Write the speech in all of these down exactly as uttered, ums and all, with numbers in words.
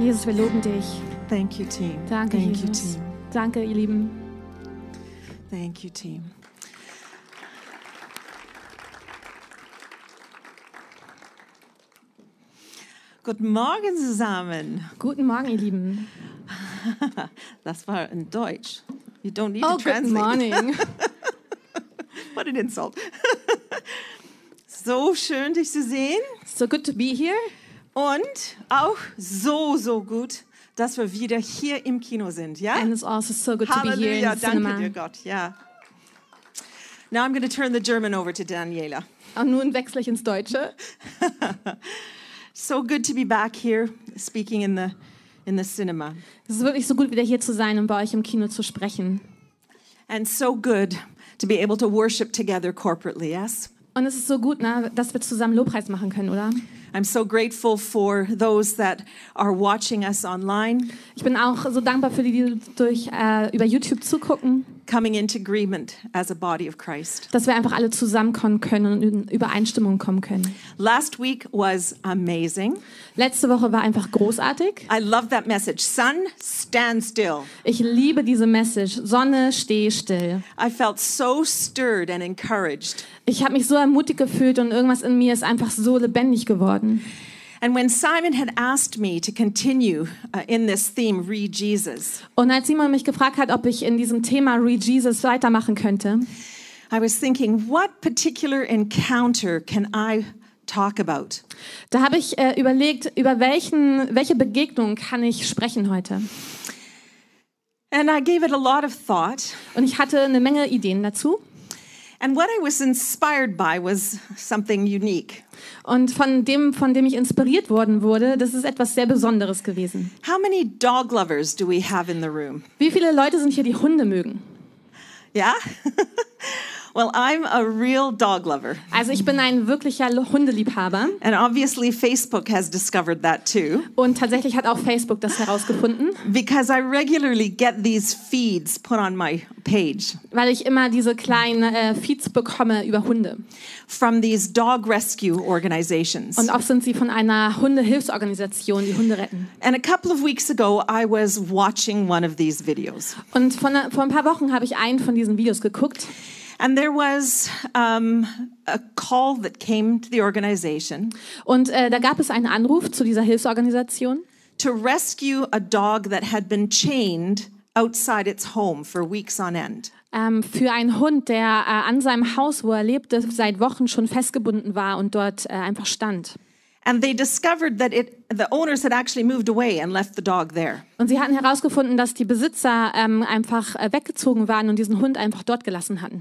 Jesus, wir loben dich. Thank you, team. Danke, Thank Jesus. you, team. Danke, ihr Lieben. Thank you, team. Guten Morgen zusammen. Guten Morgen, ihr Lieben. Das war in Deutsch. You don't need Oh, to good translate. morning. What an insult. So schön, dich zu sehen. So good to be here. Und auch so, so gut, dass wir wieder hier im Kino sind. Ja? And it's also so good to be here Halleluja, in the danke cinema. dir Gott. Ja. Now I'm going to turn the German over to Daniela. Und nun wechsle ich ins Deutsche. So good to be back here speaking in the in the cinema. Es ist wirklich so gut, wieder hier zu sein und bei euch im Kino zu sprechen. And so good to be able to worship together corporately, yes? Und es ist so gut, ne, dass wir zusammen Lobpreis machen können, oder? I'm so grateful for those that are watching us online, Ich bin auch so dankbar für die, die durch, äh, über YouTube zugucken, coming into agreement as a body of Christ. dass wir einfach alle zusammenkommen können und in Übereinstimmung kommen können. Last week was amazing. Letzte Woche war einfach großartig. I love that message. Sun, stand still. Ich liebe diese Message. Sonne, steh still. I felt so stirred and encouraged. Ich habe mich so ermutigt gefühlt und irgendwas in mir ist einfach so lebendig geworden. And when Simon had asked me to continue uh, in this theme, Re Jesus, Und als Simon mich gefragt hat, ob ich in diesem Thema Re Jesus weitermachen könnte, I was thinking, what particular encounter can I talk about? da habe ich äh, überlegt, über welchen, welche Begegnung kann ich sprechen heute. And I gave it a lot of thought. Und ich hatte eine Menge Ideen dazu. And what I was inspired by was something unique. Und von dem, von dem ich inspiriert worden wurde, das ist etwas sehr Besonderes gewesen. How many dog lovers do we have in the room? Wie viele Leute sind hier, die Hunde mögen? Yeah? Well, I'm a real dog lover. Also ich bin ein wirklicher Hundeliebhaber. And obviously Facebook has discovered that too. Und tatsächlich hat auch Facebook das herausgefunden, Because I regularly get these feeds put on my page weil ich immer diese kleinen äh, Feeds bekomme über Hunde. from these dog rescue organizations. Und oft sind sie von einer Hundehilfsorganisation, die Hunde retten. And a couple of weeks ago, I was watching one of these videos. Und von, vor ein paar Wochen habe ich einen von diesen Videos geguckt. And there was um, a call that came to the organization Und äh, da gab es einen Anruf zu dieser Hilfsorganisation, to rescue a dog that had been chained outside its home for weeks on end. ähm, für einen Hund, der äh, an seinem Haus, wo er lebte, seit Wochen schon festgebunden war und dort äh, einfach stand. And they discovered that it, the owners had actually moved away and left the dog there. Und sie hatten herausgefunden, dass die Besitzer ähm, einfach äh, weggezogen waren und diesen Hund einfach dort gelassen hatten.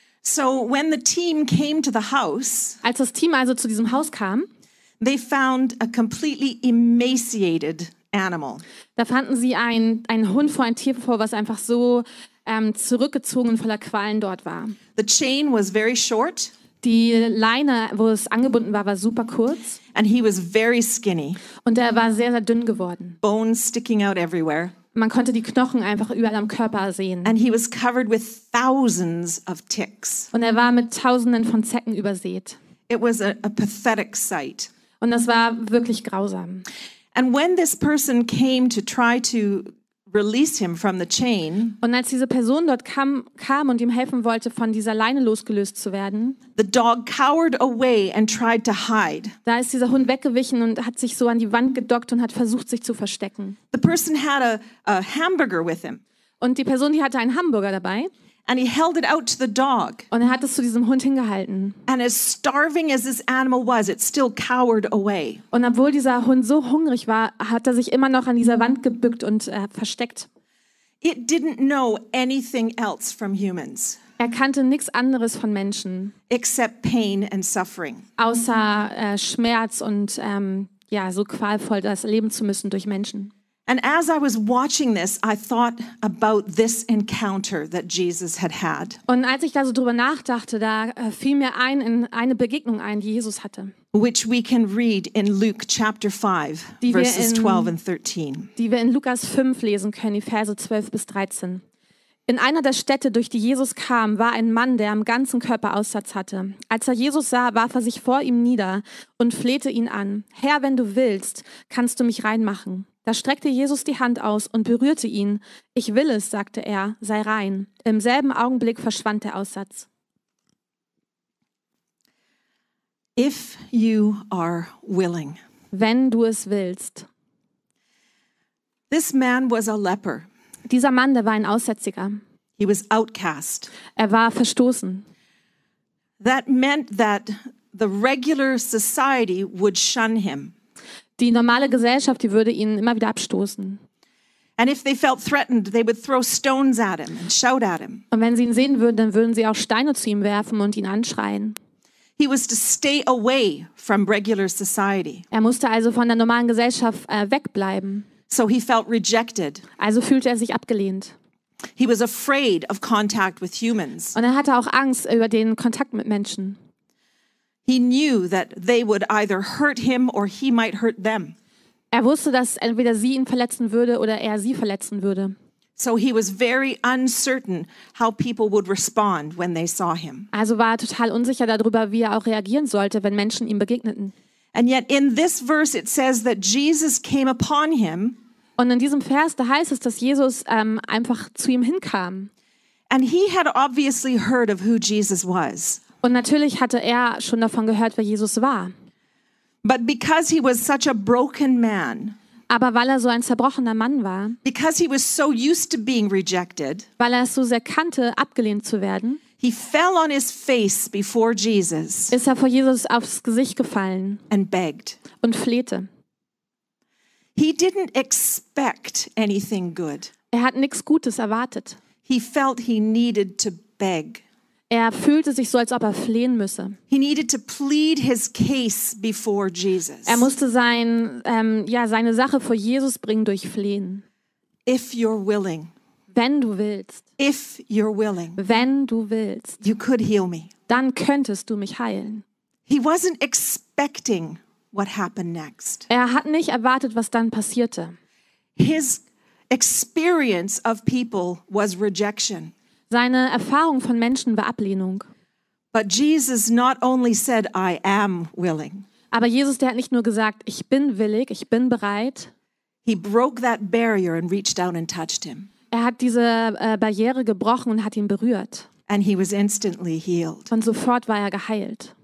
So when the team came to the house, Als das Team also zu diesem Haus kam, they found a completely emaciated animal. da fanden sie ein, einen Hund vor, ein Tier vor, was einfach so ähm, zurückgezogen und voller Qualen dort war. The chain was very short Die Leine, wo es angebunden war, war super kurz and he was very skinny, und er war sehr, sehr dünn geworden. bones sticking out everywhere. Man konnte die Knochen einfach überall am Körper sehen. And he was covered with thousands of ticks. Und er war mit Tausenden von Zecken übersät. It was a, a pathetic sight. Und das war wirklich grausam. And when this person came to try to release him from the chain, Und als diese Person dort kam, kam und ihm helfen wollte, von dieser Leine losgelöst zu werden, the dog cowered away and tried to hide. da ist dieser Hund weggewichen und hat sich so an die Wand gedockt und hat versucht, sich zu verstecken. The person had a, a hamburger with him, Und die Person, die hatte einen Hamburger dabei and he held it out to the dog. und er hat es zu diesem Hund hingehalten. And as starving as this animal was, it still cowered away. Und obwohl dieser Hund so hungrig war, hat er sich immer noch an dieser Wand gebückt und äh, versteckt. It didn't know anything else from humans Er kannte nichts anderes von Menschen, except pain and suffering. außer äh, Schmerz und ähm, ja, so qualvoll das leben zu müssen durch Menschen. And as I was watching this, I thought about this encounter that Jesus had had, Und als ich da so drüber nachdachte, da äh, fiel mir ein in eine Begegnung ein, die Jesus hatte, which we can read in Luke chapter five, Die wir verses in- twelve and thirteen. die wir in Lukas fünf lesen können, die Verse zwölf bis dreizehn. In einer der Städte, durch die Jesus kam, war ein Mann, der am ganzen Körper Aussatz hatte. Als er Jesus sah, warf er sich vor ihm nieder und flehte ihn an. Herr, wenn du willst, kannst du mich reinmachen. Da streckte Jesus die Hand aus und berührte ihn. Ich will es, sagte er, sei rein. Im selben Augenblick verschwand der Aussatz. If you are willing. Wenn du es willst. This man was a leper. Dieser Mann, der war ein Aussätziger. He was outcast. Er war verstoßen. That meant that the regular society would shun him. Die normale Gesellschaft, die würde ihn immer wieder abstoßen. And if they felt threatened, they would throw stones at him and shout at him. Und wenn sie ihn sehen würden, dann würden sie auch Steine zu ihm werfen und ihn anschreien. He was to stay away from regular society. Er musste also von der normalen Gesellschaft äh, wegbleiben. So he felt rejected. Also fühlte er sich abgelehnt. He was afraid of contact with humans. Und er hatte auch Angst über den Kontakt mit Menschen. He knew that they would either hurt him or he might hurt them. Er wusste, dass entweder sie ihn verletzen würde oder er sie verletzen würde. So he was very uncertain how people would respond when they saw him. Also war er total unsicher darüber, wie er auch reagieren sollte, wenn Menschen ihm begegneten. And yet in this verse it says that Jesus came upon him. Und in diesem Vers, da heißt es, dass Jesus ähm, einfach zu ihm hinkam. And he had obviously heard of who Jesus was. Und natürlich hatte er schon davon gehört, wer Jesus war. But because he was such a broken man, Aber weil er so ein zerbrochener Mann war, because he was so used to being rejected, weil er es so sehr kannte, abgelehnt zu werden, he fell on his face before Jesus ist er vor Jesus aufs Gesicht gefallen and begged. und flehte. He didn't expect anything good. Er hat nichts Gutes erwartet. He felt he needed to beg. Er fühlte sich so, als ob er flehen müsse. He needed to plead his case before Jesus. Er musste sein, ähm, ja, seine Sache vor Jesus bringen durch Flehen. If you're willing, Wenn du willst, if you're willing, wenn du willst, you could heal me. dann könntest du mich heilen. He wasn't expecting what happened next. Er hat nicht erwartet, was dann passierte. His experience of people was rejection. Seine Erfahrung von Menschen war Ablehnung. But Jesus not only said, I am willing. Aber Jesus, der hat nicht nur gesagt, ich bin willig, ich bin bereit. He broke that barrier and reached down and touched him. Er hat diese äh, Barriere gebrochen und hat ihn berührt. And he was instantly healed. Und sofort war er geheilt.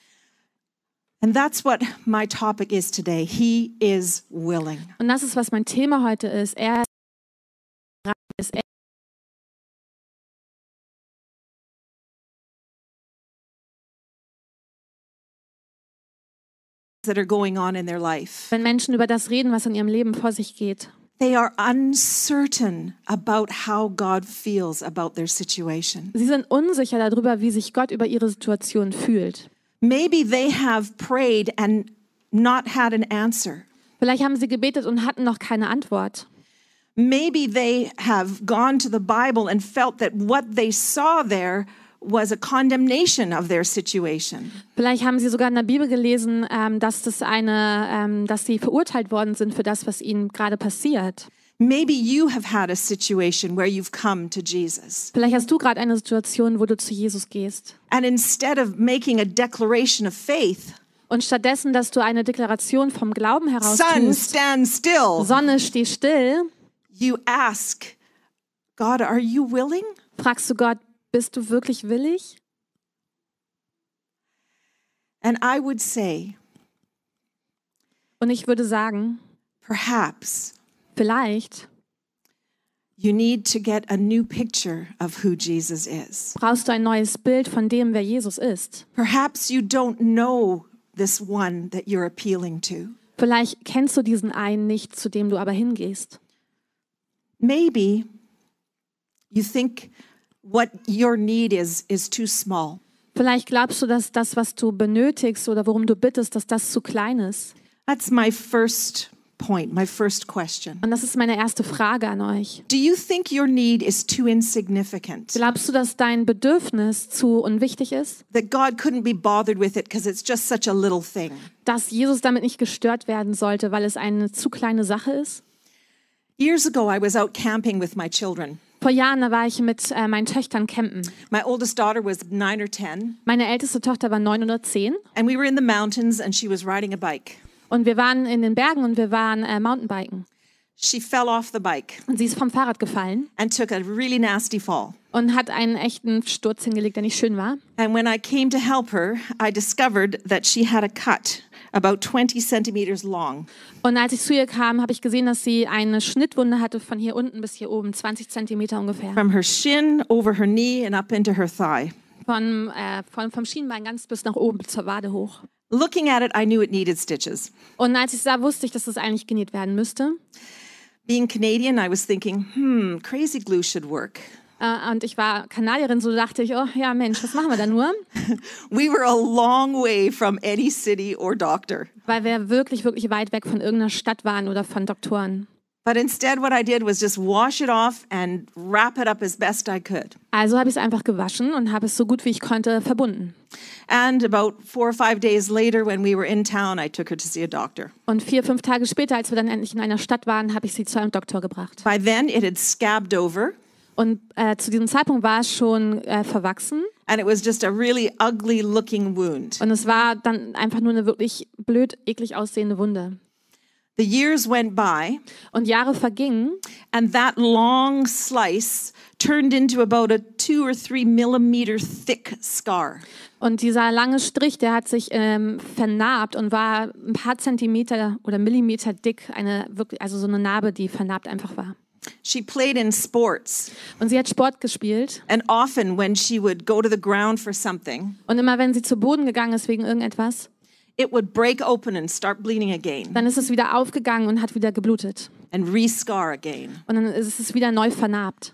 And that's what my topic is today. He is willing. Und das ist, was mein Thema heute ist. Er ist er that are going on in their life. Wenn Menschen über das reden, was in ihrem Leben vor sich geht. They are uncertain about how God feels about their situation. Sie sind unsicher darüber, wie sich Gott über ihre Situation fühlt. Maybe they have prayed and not had an answer. Vielleicht haben sie gebetet und hatten noch keine Antwort. Maybe they have gone to the Bible and felt that what they saw there was a condemnation of their situation. Vielleicht haben sie sogar in der Bibel gelesen, ähm, dass das eine, ähm, dass sie verurteilt worden sind für das, was ihnen gerade passiert. Maybe you have had a situation where you've come to Jesus. Vielleicht hast du gerade eine Situation, wo du zu Jesus gehst. And instead of making a declaration of faith, Und stattdessen, dass du eine Deklaration vom Glauben heraus sun, tust, stand still, Sonne, steh still, you ask, God, are you willing? fragst du Gott, bist du wirklich willig? And I would say, Und ich würde sagen, perhaps vielleicht you need to get a new picture of who Jesus is. brauchst du ein neues Bild von dem, wer Jesus ist. Perhaps you don't know this one that you're appealing to. Vielleicht kennst du diesen einen nicht, zu dem du aber hingehst. Maybe you think what your need is is too small. Vielleicht glaubst du, dass das, was du benötigst oder worum du bittest, dass das zu klein ist. That's my first point, my first question. Und das ist meine erste Frage an euch. Do you think your need is too insignificant? Glaubst du, dass dein Bedürfnis zu unwichtig ist? That God couldn't be bothered with it because it's just such a little thing? Dass Jesus damit nicht gestört werden sollte, weil es eine zu kleine Sache ist? Years ago, I was out camping with my children. Vor Jahren, da war ich mit äh, meinen Töchtern campen. My oldest daughter was nine or ten, Meine älteste Tochter war neun oder zehn and we were in the mountains and she was riding a bike. und wir waren in den Bergen und wir waren äh, Mountainbiken. She fell off the bike Und sie ist vom Fahrrad gefallen and took a really nasty fall. und hat einen echten Sturz hingelegt, der nicht schön war. And when I came to help her, I discovered that she had a cut about twenty centimeters long. Und als ich zu ihr kam, habe ich gesehen, dass sie eine Schnittwunde hatte von hier unten bis hier oben, zwanzig Zentimeter ungefähr. From her shin over her knee and up into her thigh. Von, äh, von, vom Schienbein ganz bis nach oben zur Wade hoch. Looking at it, I knew it needed stitches. Und als ich sah, wusste ich, dass das eigentlich genäht werden müsste. Being Canadian, I was thinking, hmm, crazy glue should work. Äh, und ich war Kanadierin, so dachte ich, oh ja Mensch, was machen wir da nur? We were a long way from any city or doctor. Weil wir wirklich, wirklich weit weg von irgendeiner Stadt waren oder von Doktoren. But instead, what I did was just wash it off and wrap it up as best I could. Also habe ich es einfach gewaschen und habe es so gut wie ich konnte verbunden. And about four or five days later, when we were in town, I took her to see a doctor. Und vier, fünf Tage später, als wir dann endlich in einer Stadt waren, habe ich sie zu einem Doktor gebracht. By then, it had scabbed over, Und äh, zu diesem Zeitpunkt war es schon äh, verwachsen. and it was just a really ugly-looking wound. Und es war dann einfach nur eine wirklich blöd, eklig aussehende Wunde. The years went by, Und Jahre vergingen and that long slice turned into about a two or three millimeter thick scar. und dieser lange Strich, der hat sich ähm, vernarbt und war ein paar Zentimeter oder Millimeter dick, eine wirklich, also so eine Narbe, die vernarbt einfach war. She played in sports, Und sie hat Sport gespielt and often when she would go to the ground for something, und immer wenn sie zu Boden gegangen ist wegen irgendetwas, it would break open and start bleeding again dann ist es wieder aufgegangen und hat wieder geblutet. and re-scar again. Und dann ist es wieder neu vernarbt.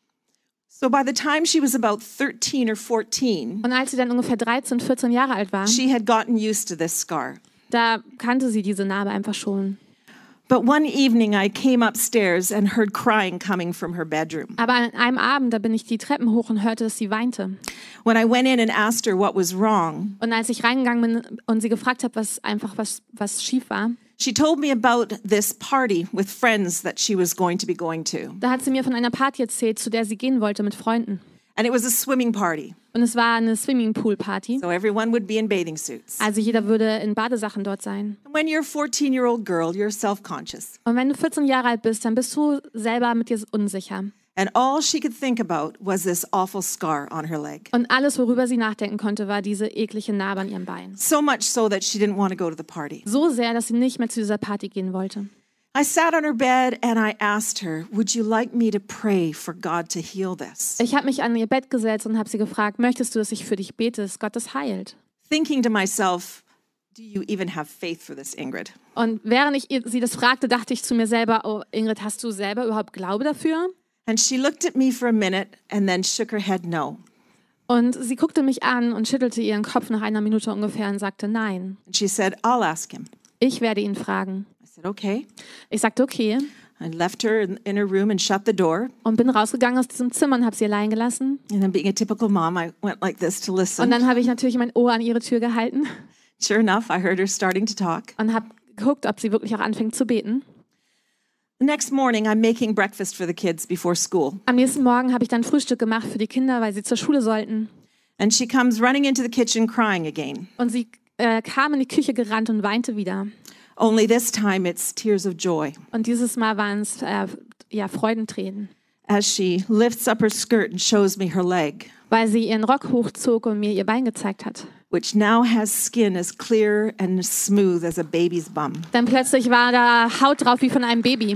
So by the time she was about thirteen or fourteen, Und als sie dann ungefähr dreizehn, vierzehn Jahre alt war, she had gotten used to this scar. da kannte sie diese Narbe einfach schon. But one evening I came upstairs and heard crying coming from her bedroom. Aber an einem Abend, da bin ich die Treppen hoch und hörte, dass sie weinte. When I went in and asked her what was wrong, Und als ich reingegangen bin und sie gefragt habe, was einfach was, was schief war, she told me about this party with friends that she was going to be going to. da hat sie mir von einer Party erzählt, zu der sie gehen wollte mit Freunden. And it was a swimming party. Und es war eine Swimmingpool-Party. So everyone would be in bathing suits. Also jeder würde in Badesachen dort sein. And when you're a fourteen-year-old girl, you're self-conscious. Und wenn du vierzehn Jahre alt bist, dann bist du selber mit dir unsicher. And all she could think about was this awful scar on her leg. Und alles, worüber sie nachdenken konnte, war diese eklige Narbe an ihrem Bein. So much so that she didn't want to go to the party. So sehr, dass sie nicht mehr zu dieser Party gehen wollte. I sat on her bed and I asked her, would you like me to pray for God to heal this? Ich habe mich an ihr Bett gesetzt und habe sie gefragt, möchtest du, dass ich für dich bete, dass Gott das heilt? Thinking to myself, do you even have faith for this, Ingrid? Und während ich ihr- sie das fragte, dachte ich zu mir selber, oh Ingrid, hast du selber überhaupt Glaube dafür? And she looked at me for a minute and then shook her head no. Und sie guckte mich an und schüttelte ihren Kopf nach einer Minute ungefähr und sagte, nein, And she said, I'll ask him. ich werde ihn fragen. I said, okay. Ich sagte, okay, I left her in, in her room and shut the door. und bin rausgegangen aus diesem Zimmer und habe sie allein gelassen. And then being a typical mom, I went like this to Und listen. dann habe ich natürlich mein Ohr an ihre Tür gehalten Sure enough, I heard her starting to talk. und habe geguckt, ob sie wirklich auch anfängt zu beten. The next morning, I'm making breakfast for the kids before school. Am nächsten Morgen habe ich dann Frühstück gemacht für die Kinder, weil sie zur Schule sollten. And she comes running into the kitchen crying again. Und sie äh, kam in die Küche gerannt und weinte wieder. Only this time it's tears of joy Und dieses Mal waren es äh, ja, Freudentränen, as she lifts up her skirt and shows me her leg, weil sie ihren Rock hochzog und mir ihr Bein gezeigt hat. which now has skin as clear and smooth as a baby's bum. Dann plötzlich war da Haut drauf wie von einem Baby.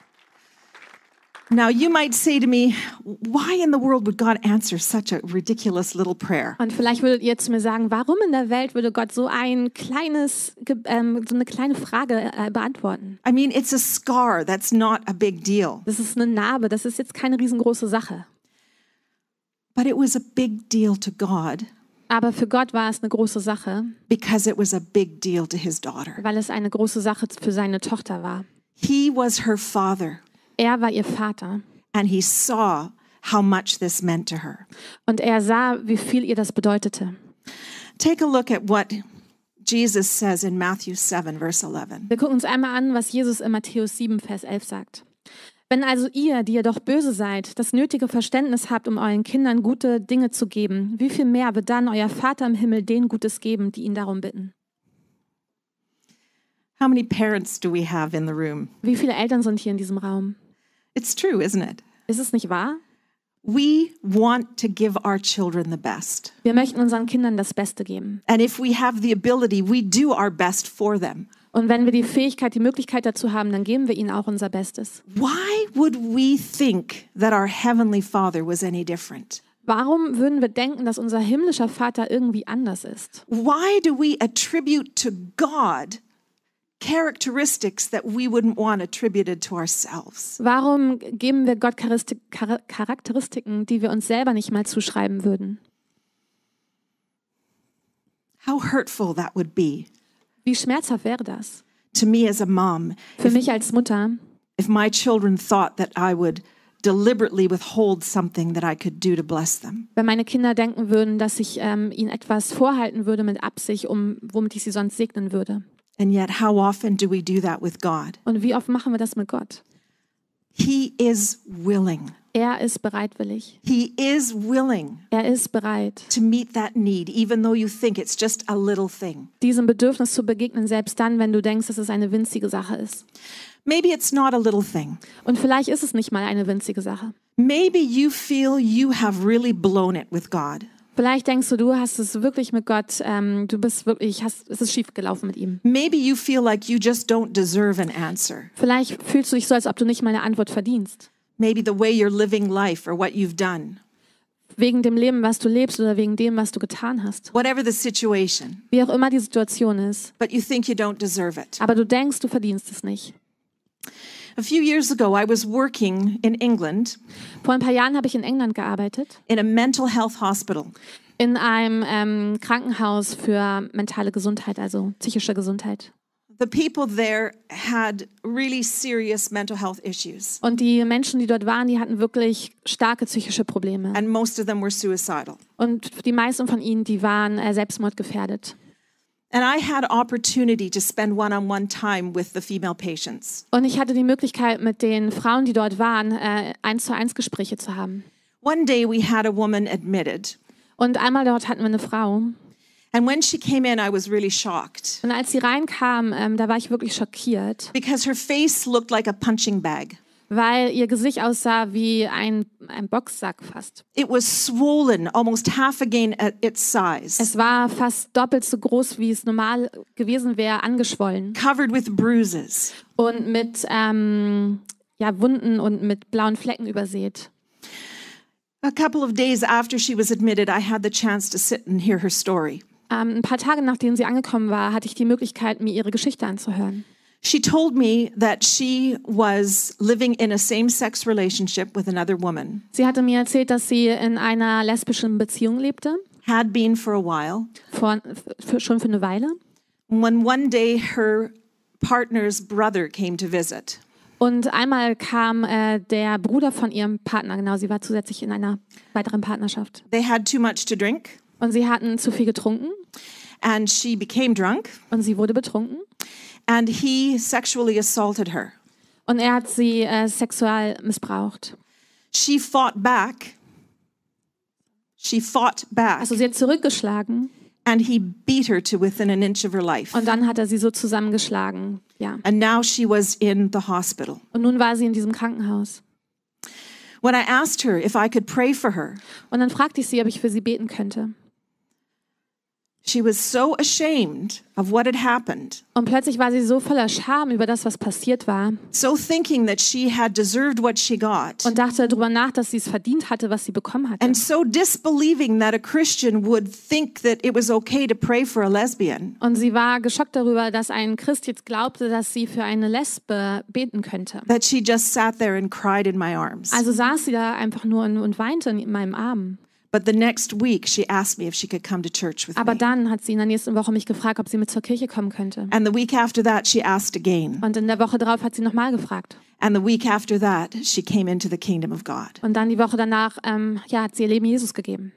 Now you might say to me, why in the world would God answer such a ridiculous little prayer? Und vielleicht würdet ihr zu mir sagen, warum in der Welt würde Gott so ein kleines, Ge- ähm, so eine kleine Frage äh, beantworten? I mean, it's a scar. That's not a big deal. Das ist eine Narbe, das ist jetzt keine riesengroße Sache. But it was a big deal to God Aber für Gott war es eine große Sache, because it was a big deal to his daughter. weil es eine große Sache für seine Tochter war. He was her father, Er war ihr Vater and he saw how much this meant to her. und er sah, wie viel ihr das bedeutete. Take a look at what Jesus says in Matthew seven, verse eleven. Wir gucken uns einmal an, was Jesus in Matthäus sieben, Vers elf sagt. Wenn also ihr, die ihr doch böse seid, das nötige Verständnis habt, um euren Kindern gute Dinge zu geben, wie viel mehr wird dann euer Vater im Himmel denen Gutes geben, die ihn darum bitten? How many parents do we have in the room? Wie viele Eltern sind hier in diesem Raum? It's true, isn't it? Ist es nicht wahr? We want to give our children the best. Wir möchten unseren Kindern das Beste geben. And if we have the ability, we do our best for them. Und wenn wir die Fähigkeit, die Möglichkeit dazu haben, dann geben wir ihnen auch unser Bestes. Why would we think that our Heavenly Father was any different? Warum würden wir denken, dass unser himmlischer Vater irgendwie anders ist? Why do we attribute to God characteristics that we wouldn't want attributed to ourselves? Warum geben wir Gott Charistik- Char- Charakteristiken, die wir uns selber nicht mal zuschreiben würden? How hurtful that would be Wie schmerzhaft wäre das? to me as a mom Für mich als Mutter, if my children thought that I would deliberately withhold something that I could do to bless them. wenn meine Kinder denken würden, dass ich ähm, ihnen etwas vorhalten würde mit Absicht, um, womit ich sie sonst segnen würde. And yet, how often do we do that with God? Und wie oft machen wir das mit Gott? He is willing. Er ist bereitwillig. He is willing Er ist bereit, to meet that need, even though you think it's just a little thing. diesem Bedürfnis zu begegnen, selbst dann, wenn du denkst, dass es eine winzige Sache ist. Maybe it's not a little thing. Und vielleicht ist es nicht mal eine winzige Sache. Maybe you feel you have really blown it with God. Vielleicht denkst du, du hast es wirklich mit Gott, ähm, du bist wirklich, hast, es ist schief gelaufen mit ihm. Maybe you feel like you just don't deserve an answer. Vielleicht fühlst du dich so, als ob du nicht mal eine Antwort verdienst. Maybe the way you're living life or what you've done. Wegen dem Leben, was du lebst oder wegen dem, was du getan hast. Whatever the situation. Wie auch immer die Situation ist. But you think you don't deserve it. Aber du denkst, du verdienst es nicht. A few years ago, I was working in England Vor ein paar Jahren habe ich in England gearbeitet, in a mental health hospital. in einem ähm, Krankenhaus für mentale Gesundheit, also psychische Gesundheit. The people there had really serious mental health issues, Und die Menschen, die dort waren, die hatten wirklich starke psychische Probleme. and most of them were suicidal. Und die meisten von ihnen, die waren äh, selbstmordgefährdet. And I had opportunity to spend one-on-one time with the female patients. Und ich hatte die Möglichkeit, mit den Frauen, die dort waren, äh, eins zu eins Gespräche zu haben. One day we had a woman admitted, Und einmal dort hatten wir eine Frau. and when she came in, I was really shocked Und als sie reinkam, ähm, da war ich wirklich schockiert, because her face looked like a punching bag. weil ihr Gesicht aussah wie ein, ein Boxsack fast. It was swollen, almost half again at its size, Es war fast doppelt so groß, wie es normal gewesen wäre, angeschwollen. covered with bruises. Und mit ähm, ja, Wunden und mit blauen Flecken übersät. A couple of days after she was admitted, I had the chance to sit and hear her story. Ähm, ein paar Tage nachdem sie angekommen war, hatte ich die Möglichkeit, mir ihre Geschichte anzuhören. She told me that she was living in a same-sex relationship with another woman, Sie hatte mir erzählt, dass sie in einer lesbischen Beziehung lebte, had been for a while. vor, für, schon für eine Weile. When one day her partner's brother came to visit, Und einmal kam äh, der Bruder von ihrem Partner, genau, sie war zusätzlich in einer weiteren Partnerschaft. they had too much to drink, Und sie hatten zu viel getrunken and she became drunk, und sie wurde betrunken. and he sexually assaulted her. Und er hat sie äh, sexuell missbraucht. She fought back. She fought back, Also sie hat zurückgeschlagen and he beat her to within an inch of her life. und dann hat er sie so zusammengeschlagen. Ja. And now she was in the hospital. Und nun war sie in diesem Krankenhaus. When I asked her if I could pray for her, Und dann fragte ich sie, ob ich für sie beten könnte. she was so ashamed of what had happened, Und plötzlich war sie so voller Scham über das, was passiert war so thinking that she had deserved what she got, und dachte darüber nach, dass sie es verdient hatte, was sie bekommen hatte. and so disbelieving that a Christian would think that it was okay to pray for a lesbian. Und sie war geschockt darüber, dass ein Christ jetzt glaubte, dass sie für eine Lesbe beten könnte. That she just sat there and cried in my arms. Also saß sie da einfach nur und, und weinte in meinem Arm. But the next week, she asked me if she could come to church with Aber me. dann hat sie in der nächsten Woche mich gefragt, ob sie mit zur Kirche kommen könnte. And the week after that, she asked again. Und in der Woche darauf hat sie nochmal gefragt. And the week after that, she came into the kingdom of God. Und dann die Woche danach ähm, ja, hat sie ihr Leben Jesus gegeben.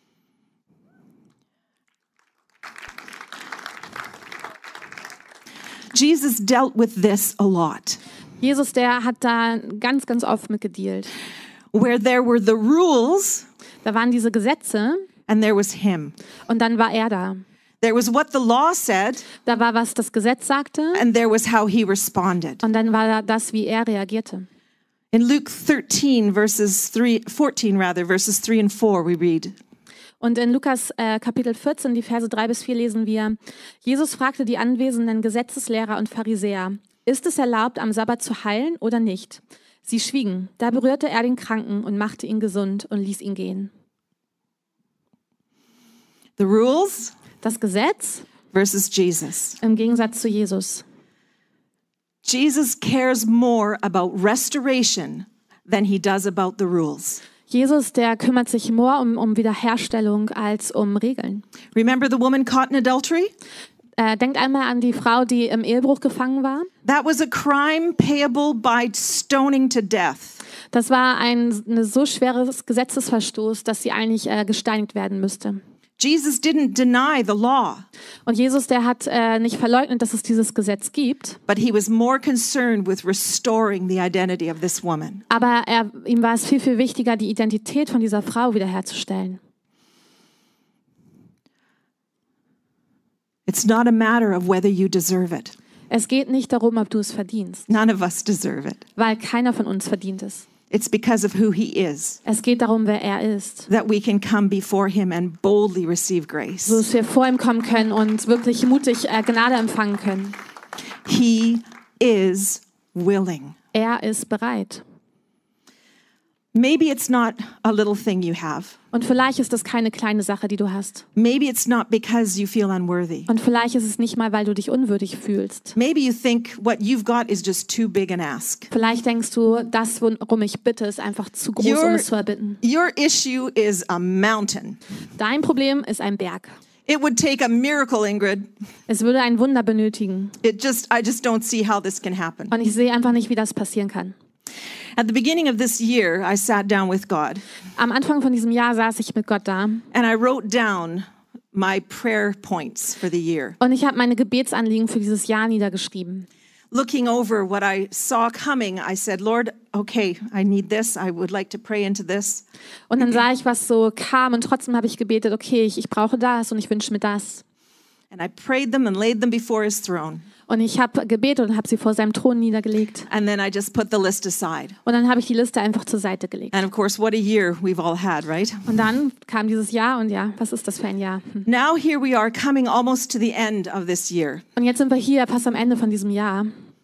Jesus dealt with this a lot. Jesus, der hat da ganz, ganz oft mit gedealt. Where there were the rules Da waren diese Gesetze and there was him. und dann war er da. There was what the law said, Da war, was das Gesetz sagte, and there was how he responded. und dann war da das, wie er reagierte. In Luke thirteen, verses three, fourteen rather, verses three and four, we read, Und in Lukas äh, Kapitel vierzehn, die Verse drei bis vier lesen wir, Jesus fragte die anwesenden Gesetzeslehrer und Pharisäer, ist es erlaubt, am Sabbat zu heilen oder nicht? Sie schwiegen. Da berührte er den Kranken und machte ihn gesund und ließ ihn gehen. the rules Das Gesetz versus Jesus. im Gegensatz zu Jesus. Jesus cares more about restoration than he does about the rules. Jesus, der kümmert sich mehr um, um Wiederherstellung als um Regeln. Remember the woman caught in adultery? Äh, denkt einmal an die Frau, die im Ehebruch gefangen war. That was a crime payable by stoning to death. Das war ein eine so schweres Gesetzesverstoß, dass sie eigentlich äh, gesteinigt werden müsste. Jesus didn't deny the law, Und Jesus, der hat äh, nicht verleugnet, dass es dieses Gesetz gibt, but he was more concerned with restoring the identity of this woman. aber er, ihm war es viel, viel wichtiger, die Identität von dieser Frau wiederherzustellen. It's not a matter of whether you deserve it. Es geht nicht darum, ob du es verdienst, None of us deserve it. weil keiner von uns verdient es. It's because of who he is Es geht darum, wer er ist, that we can come before him and boldly receive grace. so dass wir vor ihm kommen können und wirklich mutig äh, Gnade empfangen können. He is willing. Er ist bereit. Maybe it's not a little thing you have. Und vielleicht ist das keine kleine Sache, die du hast. Maybe it's not because you feel unworthy. Und vielleicht ist es nicht mal, weil du dich unwürdig fühlst. Maybe you think what you've got is just too big an ask. Vielleicht denkst du, das, worum ich bitte, ist einfach zu groß, um Your, es zu erbitten. your issue is a mountain. Dein Problem ist ein Berg. It would take a miracle, Ingrid. Es würde ein Wunder benötigen. It just, I just don't see how this can happen. Und ich sehe einfach nicht, wie das passieren kann. At the beginning of this year, I sat down with God Am Anfang von diesem Jahr saß ich mit Gott da and I wrote down my prayer points for the year. und ich habe meine Gebetsanliegen für dieses Jahr niedergeschrieben. Looking over what I saw coming, I said, Lord, okay, I need this. I would like to pray into this. Und dann sah ich, was so kam und trotzdem habe ich gebetet, okay, ich, ich brauche das und ich wünsche mir das. And I prayed them and laid them before his throne. Und ich habe gebetet und habe sie vor seinem Thron niedergelegt. And then I just put the list aside. Und dann habe ich die Liste einfach zur Seite gelegt. And of course, what a year we've all had, right? Und dann kam dieses Jahr und ja, was ist das für ein Jahr? Hm. Now here we are coming almost to the end of this year. Und jetzt sind wir hier, fast am Ende von diesem Jahr.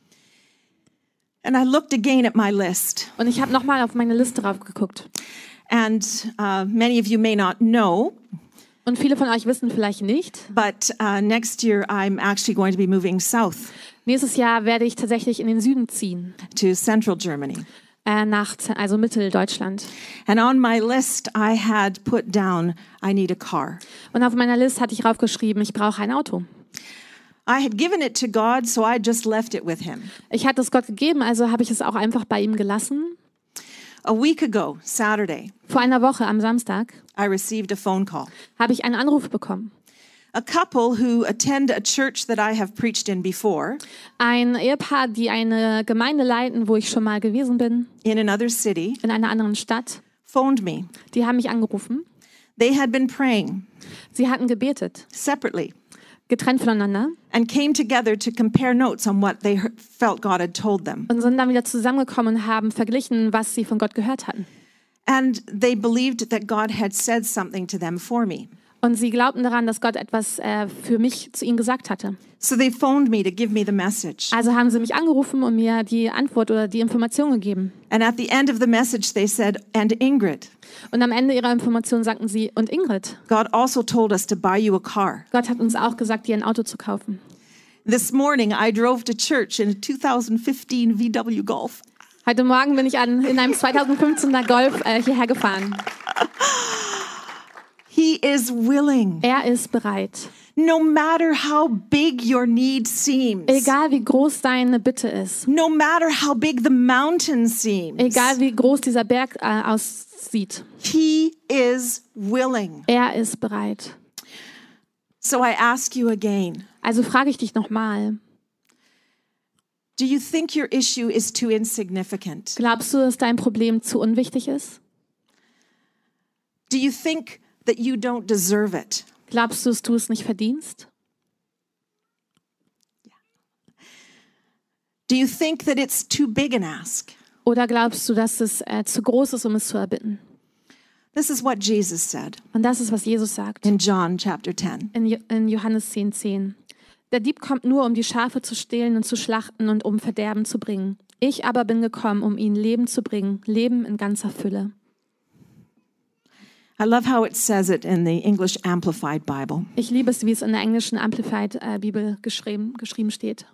And I looked again at my list. Und ich habe nochmal auf meine Liste drauf geguckt. And uh, many of you may not know, Und viele von euch wissen vielleicht nicht, but uh, next year I'm actually going to be moving south nächstes Jahr werde ich tatsächlich in den Süden ziehen, to central Germany. äh, nach, also Mitteldeutschland. And on my list, I had put down, I need a car. Und auf meiner Liste hatte ich draufgeschrieben, ich brauche ein Auto. I had given it to God, so I just left it with him. Ich hatte es Gott gegeben, also habe ich es auch einfach bei ihm gelassen. A week ago, Saturday, Vor einer Woche am Samstag I received a phone call. habe ich einen Anruf bekommen. A couple who attend a church that I have preached in before Ein Ehepaar, die eine Gemeinde leiten, wo ich schon mal gewesen bin, in another city, in einer anderen Stadt, phoned me. die haben mich angerufen. They had been praying Sie hatten gebetet, separately getrennt voneinander, and came together to compare notes on what they heard, felt God had told them. und sind dann wieder zusammengekommen und haben verglichen, was sie von Gott gehört hatten. And they believed that God had said something to them for me. Und sie glaubten daran, dass Gott etwas äh, für mich zu ihnen gesagt hatte. So they phoned me to give me the message. Also haben sie mich angerufen und mir die Antwort oder die Information gegeben. And at the end of the message, they said, and Ingrid, Und am Ende ihrer Information sagten sie, und Ingrid, God also told us to buy you a car. Gott hat uns auch gesagt, dir ein Auto zu kaufen. This morning, I drove to church in a two thousand fifteen V W Golf. Heute Morgen bin ich an, in einem zweitausendfünfzehner Golf äh, hierher gefahren. He is willing. Er ist bereit. No matter how big your need seems. Egal wie groß deine Bitte ist. No matter how big the mountain seems. Egal wie groß dieser Berg äh, aussieht. He is willing. Er ist bereit. So I ask you again. Also frage ich dich nochmal. Do you think your issue is too insignificant? Glaubst du, dass dein Problem zu unwichtig ist? Do you think that you don't deserve it? Glaubst du, dass du es nicht verdienst? Do you think that it's too big an ask? Oder glaubst du, dass es äh, zu groß ist, um es zu erbitten? This is what Jesus said Und das ist, was Jesus sagt in John chapter ten. in, Jo- in Johannes zehn zehn. Der Dieb kommt nur, um die Schafe zu stehlen und zu schlachten und um Verderben zu bringen. Ich aber bin gekommen, um ihnen Leben zu bringen, Leben in ganzer Fülle. I love how it says it in the English Amplified Bible. Ich liebe es, wie es in der englischen Amplified äh, Bibel geschrieben, geschrieben steht.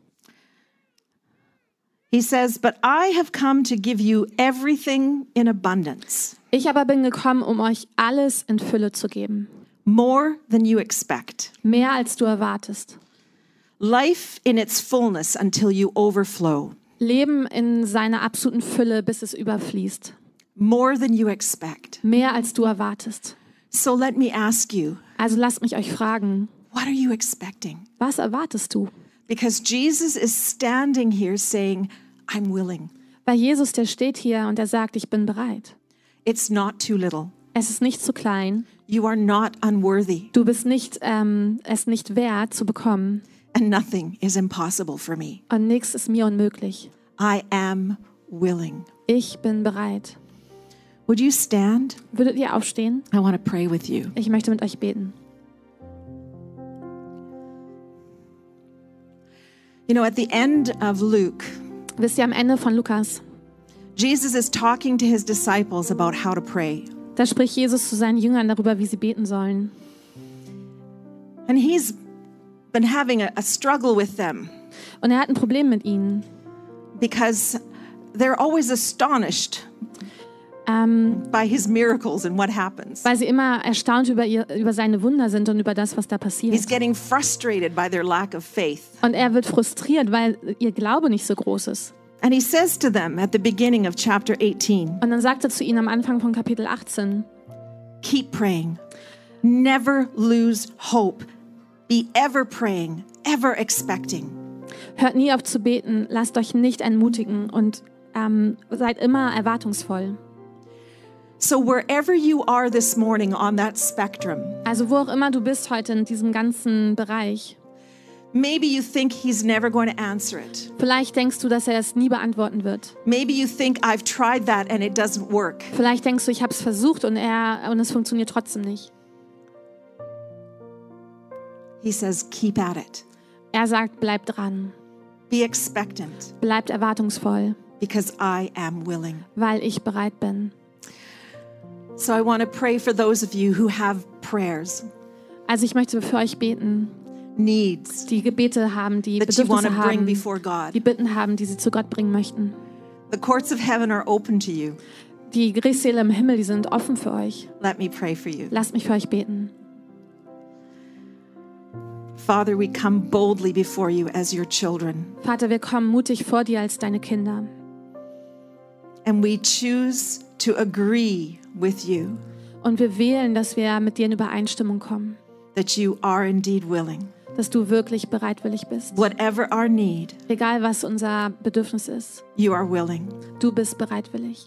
He says, "But I have come to give you everything in abundance, Ich aber bin gekommen, um euch alles in Fülle zu geben. more than you expect. Mehr als du erwartest. Life in its fullness until you overflow. Leben in seiner absoluten Fülle, bis es überfließt. More than you expect." Mehr als du erwartest. So let me ask you, Also lasst mich euch fragen, what are you expecting? was erwartest du? Because Jesus is standing here saying, I'm willing. Weil Jesus, der steht hier und er sagt, ich bin bereit. It's not too little. Es ist nicht zu klein. You are not unworthy, Du bist nicht, ähm, es nicht wert zu bekommen. and nothing is impossible for me. Und nichts ist mir unmöglich. I am willing. Ich bin bereit. Would you stand? Würdet ihr aufstehen? I want to pray with you. Ich möchte mit euch beten. You know, at the end of Luke, Wisst ihr, am Ende von Lukas, Jesus is talking to his disciples about how to pray. da spricht Jesus zu seinen Jüngern darüber, wie sie beten sollen. And he's been having a, a struggle with them Und er hat ein Problem mit ihnen. because they're always astonished Ähm, by his miracles and what happens. weil sie immer erstaunt über, ihr, über seine Wunder sind und über das, was da He's passiert. getting frustrated by their lack of faith. Und er wird frustriert, weil ihr Glaube nicht so groß ist. And he says to them at the beginning of chapter eighteen, Und dann sagt er zu ihnen am Anfang von Kapitel achtzehn, keep praying. Never lose hope. Be ever praying, ever expecting. hört nie auf zu beten, lasst euch nicht entmutigen und ähm, seid immer erwartungsvoll. So wherever you are this morning on that spectrum, Also wo auch immer du bist heute in diesem ganzen Bereich, maybe you think he's never going to answer it. vielleicht denkst du, dass er es nie beantworten wird. Maybe you think I've tried that and it doesn't work. Vielleicht denkst du, ich habe es versucht und, er, und es funktioniert trotzdem nicht. He says, keep at it. Er sagt, bleib dran, Be expectant bleibt erwartungsvoll, because I am willing. weil ich bereit bin. So I want to pray for those of you who have prayers, Also ich möchte für euch beten, needs die Gebete haben, die that you want to Bedürfnisse bring haben, before God. die Bitten haben, die sie zu Gott bringen möchten. The courts of heaven are open to you. Die Gerichtssäle im Himmel, die sind offen für euch. Let me pray for you. Lasst mich für euch beten. Father, we come boldly before you as your children, Vater, wir kommen mutig vor dir als deine Kinder. and we choose to agree with you Und wir wählen, dass wir mit dir in Übereinstimmung kommen. that you are indeed willing. Dass du wirklich bereitwillig bist. Whatever our need, Egal, was unser Bedürfnis ist, you are willing. du bist bereitwillig.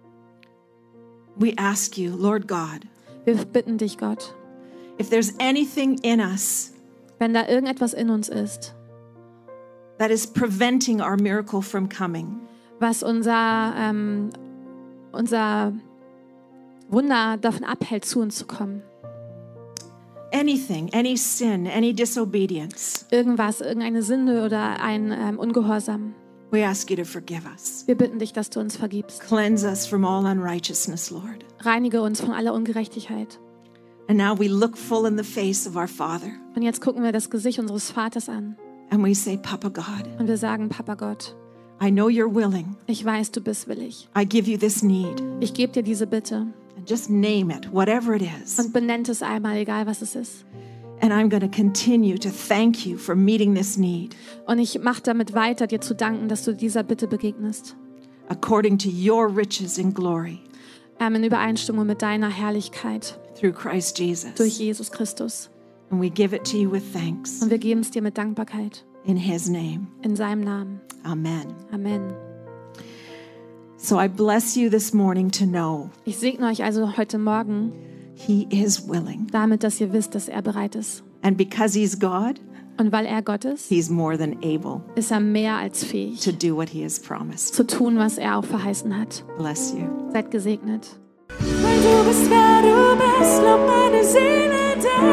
We ask you, Lord God, Wir bitten dich, Gott, if there's anything in us wenn da irgendetwas in uns ist, that is preventing our miracle from coming, was unser, ähm, unser Wunder davon abhält, zu uns zu kommen. anything, any sin, any disobedience, Irgendwas, irgendeine Sünde oder ein ähm, Ungehorsam. we ask you to forgive us. Wir bitten dich, dass du uns vergibst. Cleanse us from all unrighteousness, Lord. Reinige uns von aller Ungerechtigkeit. And now we look full in the face of our Father, Und jetzt gucken wir das Gesicht unseres Vaters an and we say, Papa God, und wir sagen, Papa Gott, I know you're willing. ich weiß, du bist willig. I give you this need. Ich gebe dir diese Bitte And just name it, whatever it is. und benennt es einmal, egal was es ist. And I'm going to continue to thank you for meeting this need Und ich mache damit weiter, dir zu danken, dass du dieser Bitte begegnest. according to your riches in glory Ähm, in Übereinstimmung mit deiner Herrlichkeit through Christ durch Jesus. Jesus Christus. And we give it to you with thanks Und wir geben es dir mit Dankbarkeit. in his name. In seinem Namen. Amen. Amen. So I bless you this morning to know Ich segne euch also heute Morgen, He is willing. Damit, dass ihr wisst, dass er bereit ist. And because he's God, Und weil er Gott ist, he's more than able ist er mehr als fähig, to do what he has promised. zu tun, was er auch verheißen hat. Bless you. Seid gesegnet. Weil du bist, wer du bist, lob meine Seele dich.